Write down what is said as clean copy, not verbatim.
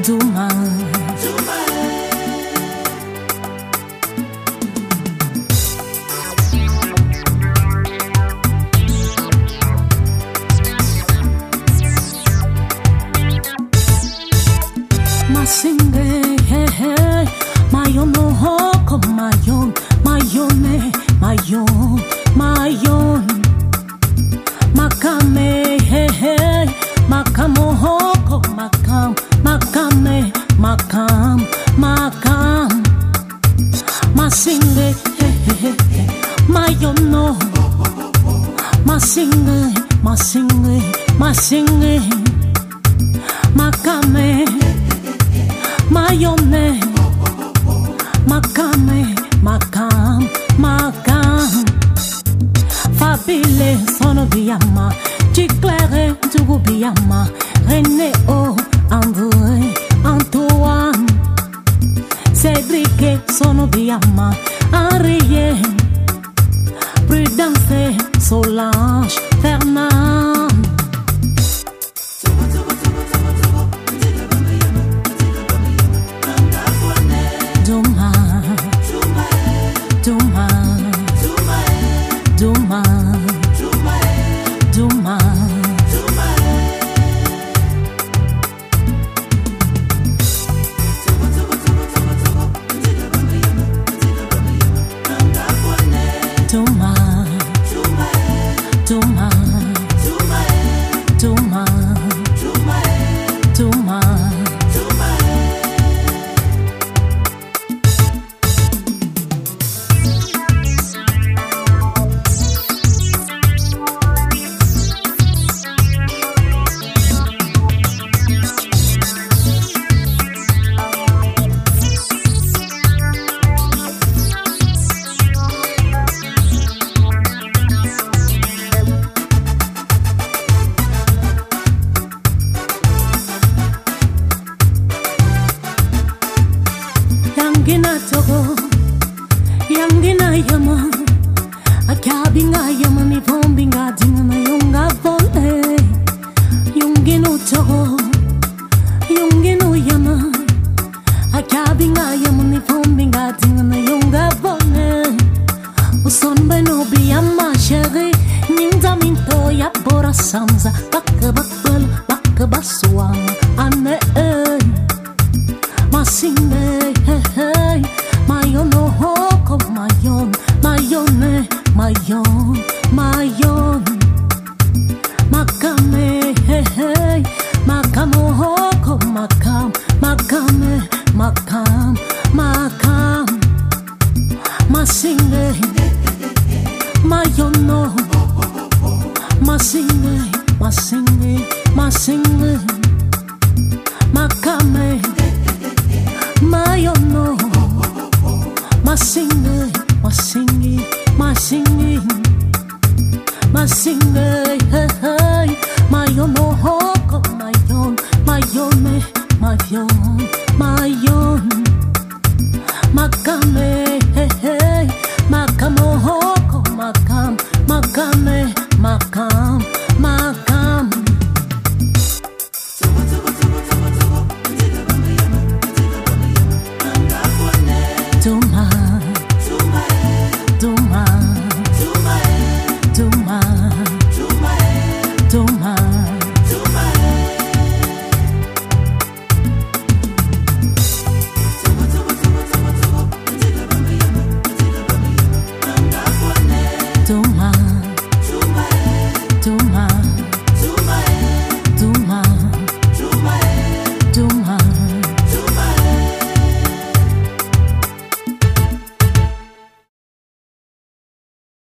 Duma. Masinge, hey, hey, mayon no hoko, mayon, mayone, mayon, makame, hey, hey, makamo hoko, makame, makam, masinge, hey, hey, hey, mayon no, masinge, makame. Mayone, makam, Fabile sono biyama, Chiclere tugu biyama, René O, André, Antoine, Cédric sono biyama, Henrié, Prudence, Solange, Fernand. Yangina togo, yangina yama, akabinga yama mi bombinga dinga yunga vole, yungino togo, yungino yama, akabinga yama mi bombinga dinga yunga vole, usonbe no biyama chéri, ninja minto ya bora samza, baka baswang, ane masinge, hey, hey, mayon no hoko, mayone, makame, hey, hey, makamo hoko, makame, masinge, mayon no, masinge, makame. Mayono, masinge,